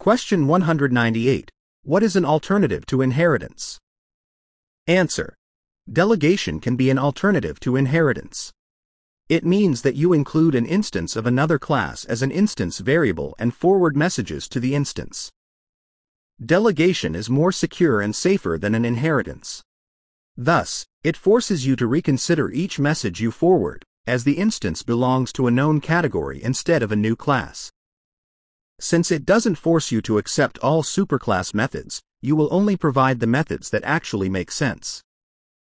Question 198. What is an alternative to inheritance? Answer. Delegation can be an alternative to inheritance. It means that you include an instance of another class as an instance variable and forward messages to the instance. Delegation is more secure and safer than an inheritance. Thus, it forces you to reconsider each message you forward, as the instance belongs to a known category instead of a new class. Since it doesn't force you to accept all superclass methods, you will only provide the methods that actually make sense.